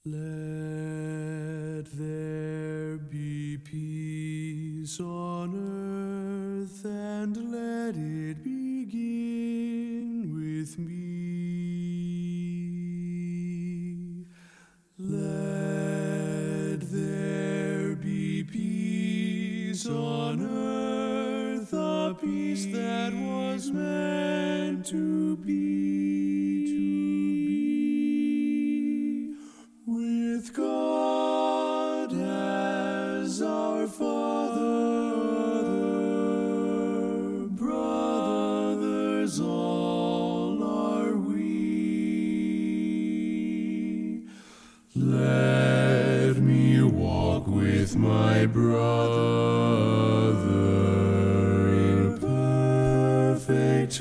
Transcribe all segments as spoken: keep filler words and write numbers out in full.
Let there be peace on earth, and let it begin with me. Let there be peace on earth, a peace that was meant to be, to be with God as our Father, brothers all are we. Let me walk with my brother in perfect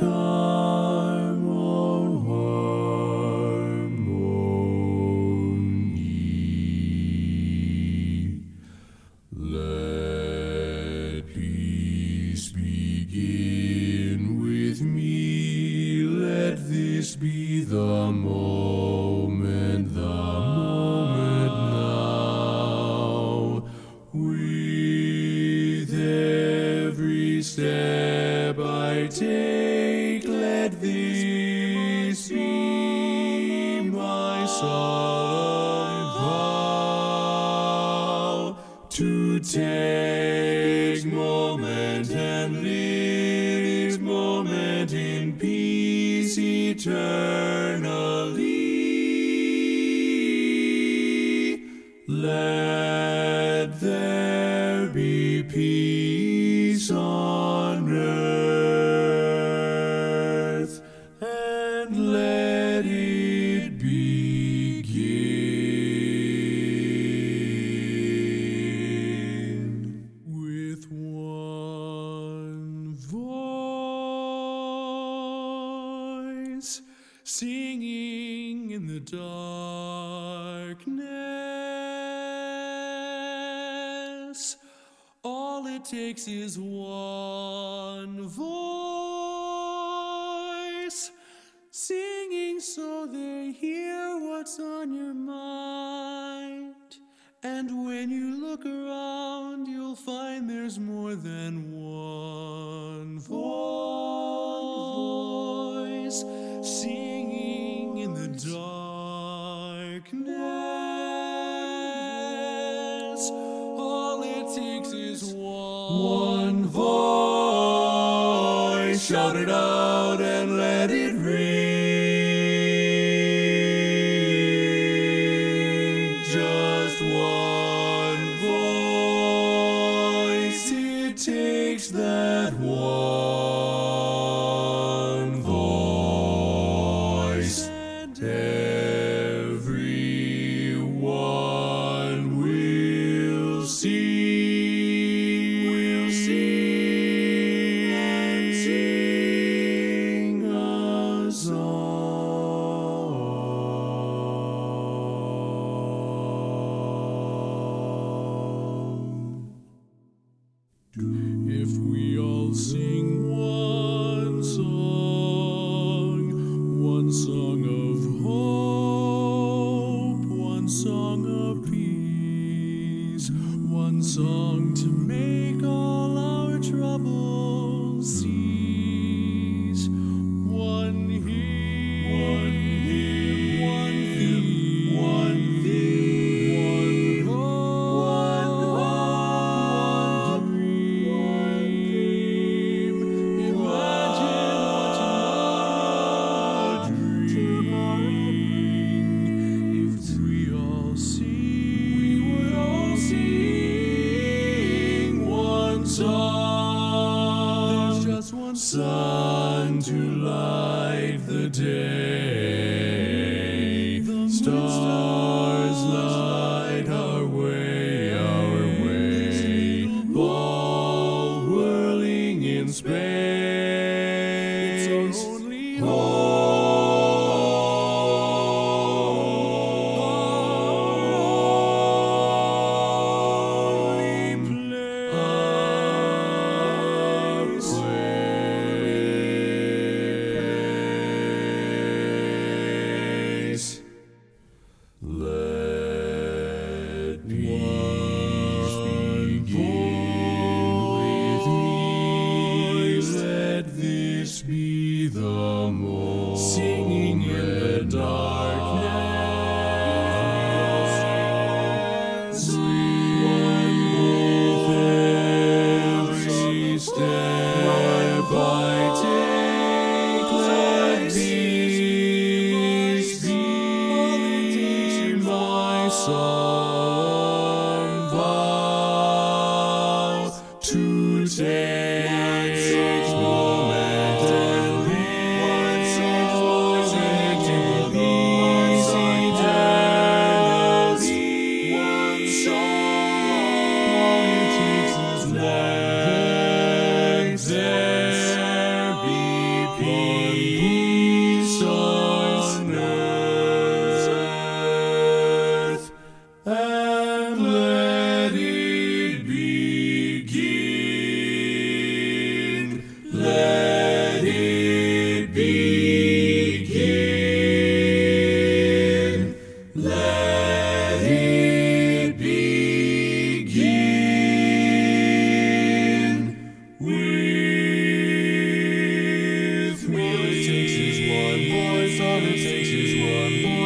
harmony. Let peace begin with me. Let this be the moment, the moment now. With every step I take, let this be my solemn vow, to take moment and live moment in peace eternally. Let there be peace on earth, and let it begin with one voice, singing in the darkness. All it takes is one voice, singing so they hear what's on your mind. And when you look around, you'll find there's more than one voice, singing in the darkness. All it takes is one voice, shout it out and let it ring. Just one voice, it takes that one voice, and everyone will see. If we all sing one song, one song of hope, one song of peace, one song to make all our troubles cease, one hymn, one hymn, one theme, one theme, one hope, one dream. Imagine what tomorrow brings. If we all sing, we would all sing one song. There's just one sun to light the day. The stars light our way, our way. Ball whirling in space. It's our only holy place. Let the moon, singing in the darkness. With every step I take, let peace be my song. Vow to take each moment and live to please eternally. One song, all it takes is let there be peace on earth, and let it begin. Let it begin. Let it begin with me. All it takes is one voice. All it takes is one voice.